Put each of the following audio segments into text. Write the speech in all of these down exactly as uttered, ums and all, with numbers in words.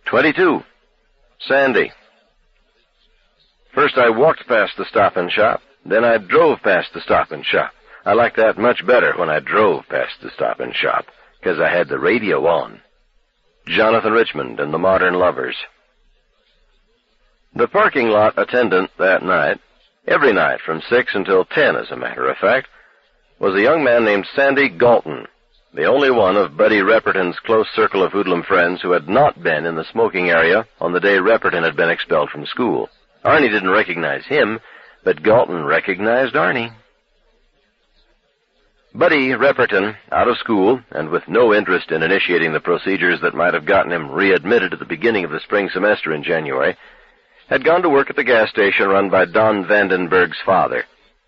Twenty-two. Sandy. First I walked past the Stop and Shop, then I drove past the Stop and Shop. I liked that much better when I drove past the Stop and Shop, because I had the radio on. Jonathan Richmond and the Modern Lovers. The parking lot attendant that night, every night from six until ten, as a matter of fact, was a young man named Sandy Galton, the only one of Buddy Repperton's close circle of hoodlum friends who had not been in the smoking area on the day Repperton had been expelled from school. Arnie didn't recognize him, but Galton recognized Arnie. Buddy Repperton, out of school, and with no interest in initiating the procedures that might have gotten him readmitted at the beginning of the spring semester in January, had gone to work at the gas station run by Don Vandenberg's father.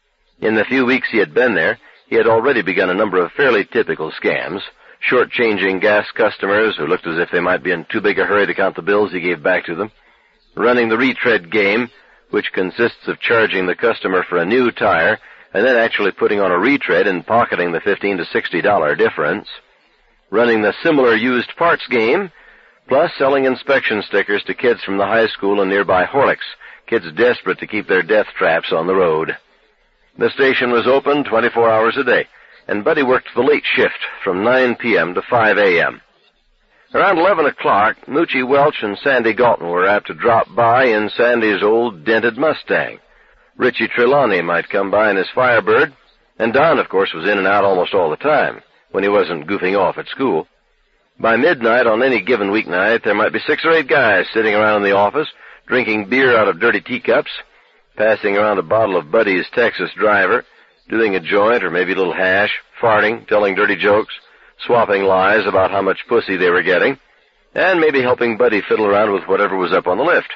In the few weeks he had been there, he had already begun a number of fairly typical scams, shortchanging gas customers who looked as if they might be in too big a hurry to count the bills he gave back to them, running the retread game, which consists of charging the customer for a new tire and then actually putting on a retread and pocketing the fifteen to sixty dollar difference, running the similar used parts game, plus selling inspection stickers to kids from the high school and nearby Horlicks, kids desperate to keep their death traps on the road. The station was open twenty-four hours a day, and Buddy worked the late shift from nine p.m. to five a.m. Around eleven o'clock, Moochie Welch and Sandy Galton were apt to drop by in Sandy's old dented Mustang. Richie Trelawney might come by in his Firebird, and Don, of course, was in and out almost all the time, when he wasn't goofing off at school. By midnight on any given weeknight, there might be six or eight guys sitting around in the office, drinking beer out of dirty teacups, passing around a bottle of Buddy's Texas Driver, doing a joint or maybe a little hash, farting, telling dirty jokes, swapping lies about how much pussy they were getting, and maybe helping Buddy fiddle around with whatever was up on the lift.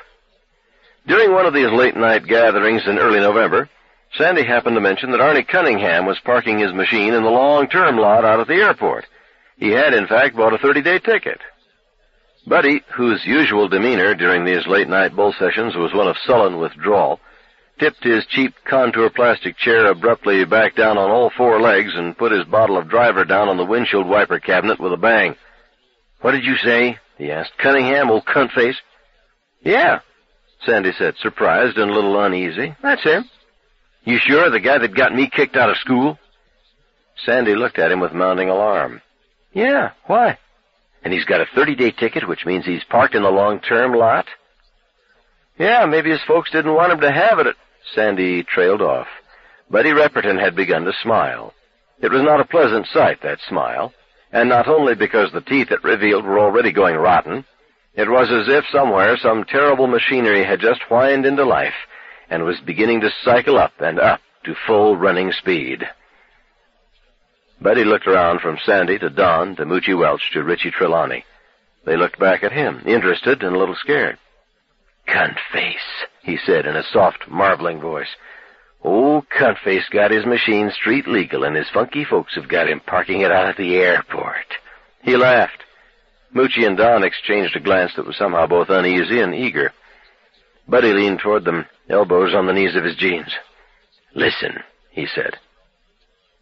During one of these late-night gatherings in early November, Sandy happened to mention that Arnie Cunningham was parking his machine in the long-term lot out at the airport. He had, in fact, bought a thirty-day ticket. Buddy, whose usual demeanor during these late-night bull sessions was one of sullen withdrawal, tipped his cheap contour plastic chair abruptly back down on all four legs and put his bottle of Driver down on the windshield wiper cabinet with a bang. "What did you say?" he asked. "Cunningham, old cunt-face?" "Yeah," Sandy said, surprised and a little uneasy. "That's him." "You sure? The guy that got me kicked out of school?" Sandy looked at him with mounting alarm. "Yeah, why?" "And he's got a thirty-day ticket, which means he's parked in the long-term lot?" "Yeah, maybe his folks didn't want him to have it." Sandy trailed off. Buddy Repperton had begun to smile. It was not a pleasant sight, that smile, and not only because the teeth it revealed were already going rotten. It was as if somewhere some terrible machinery had just whined into life and was beginning to cycle up and up to full running speed. Buddy looked around from Sandy to Don to Moochie Welch to Richie Trelawney. They looked back at him, interested and a little scared. "Cunt-face," he said in a soft, marveling voice. "Old Cunt-face got his machine street legal, and his funky folks have got him parking it out at the airport." He laughed. Moochie and Don exchanged a glance that was somehow both uneasy and eager. Buddy leaned toward them, elbows on the knees of his jeans. "Listen," he said.